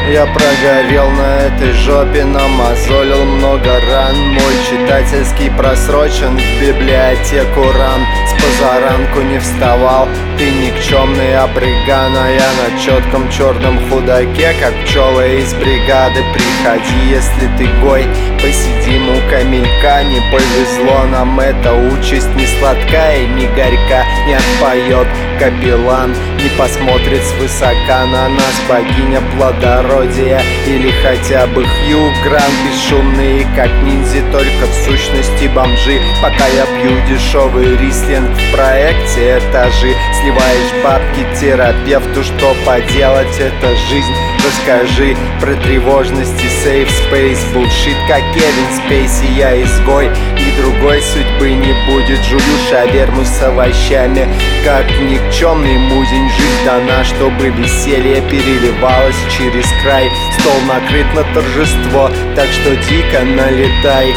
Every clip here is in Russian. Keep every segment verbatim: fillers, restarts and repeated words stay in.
Я прогорел на этой жопе, намазолил много ран. Мой читательский просрочен, в библиотеку ран. С позаранку не вставал, ты никчемный обрыган. А я на четком черном худаке, как пчела из бригады. Приходи, если ты гой, посидим у камелька. Не повезло нам, эта участь не сладкая и не горька. Не отпоет капеллан, не посмотрит свысока на нас богиня плодородия или хотя бы Хью Грант. Бесшумные, как ниндзя, только в сущности бомжи. Пока я пью дешевый рислинг в проекте этажи. Сливаешь бабки терапевту, что поделать, это жизнь. Расскажи про тревожности, safe space, bullshit, как Кевин Спейси. Я изгой, и другой судьбы не будет. Жую шаверму с овощами, как никчемный музень. Жизнь дана, чтобы веселье переливалось через край. Стол накрыт на торжество, так что дико налетай.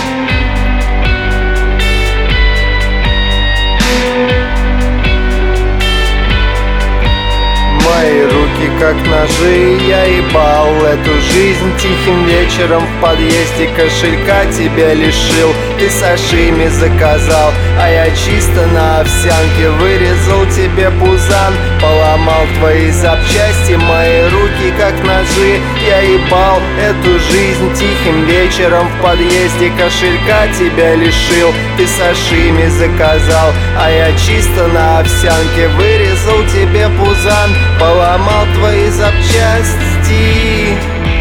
Мои руки как ножи, я ебал эту жизнь. Тихим вечером в подъезде кошелька тебя лишил. Ты сашими заказал, а я чисто на овсянке вырезал тебе пузан. Поломал твои запчасти, мои руки как ножи. Я ебал эту жизнь. Тихим вечером в подъезде кошелька тебя лишил. Ты сашими заказал, а я чисто на овсянке вырезал тебе пузан. Поломал твои запчасти.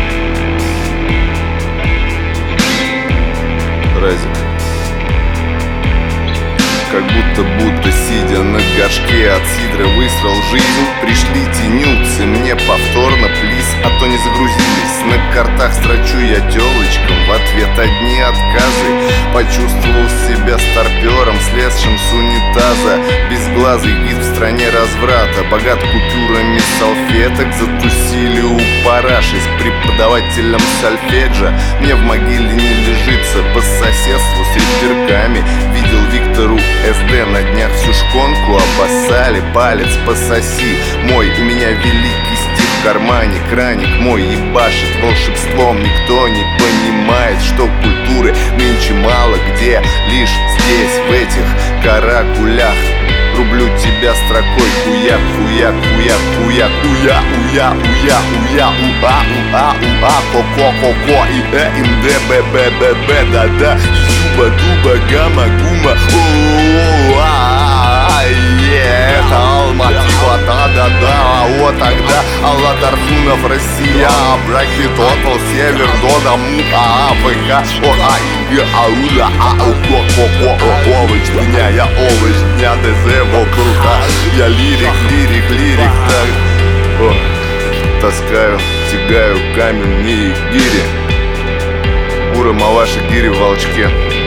Разик. Как будто будто сидя на горшке от сидра высрал жизнь. Пришлите нюцы мне повторно, плиз, а то не загрузились. На картах строчу я телочкам, в ответ одни отказы. Почувствовал себя старпером, слезшим с унитаза. Безглазый гид в стране разврата, богат купюрами салфеток. Затусили у параши с преподавателем сольфеджа. Мне в могиле не лежится, по соседству с реперками. Видел Виктору СД на днях всю шконку обоссали. Палец пососи, мой у меня великий стих в кармане. Краник мой ебашит волшебством. Никто не понимает, что культуры нынче мало где. Лишь здесь, в этих каракулях. Рублю тебя строкой хуяк, хуяк, хуяк, хуяк, уя, уя, уя, уя, уа, уа, уа, ко-ко, ко-ко, и э, ин, д, б, б, б, б, да, да, зуба, дуба, гамма, гума, о, это Алматива, да-да-да, вот тогда Алла Тархунов, Россия, браки, тотал, север, дода, му, а, АФК, о, а, и, г, аула, а, у, ко, ко, ко, о, овощ дня, я овощ дня, ДЗ, вокруга, я лирик, лирик, лирик, так, о, таскаю, тягаю каменные гири, Ура, малаши, гири в волчке.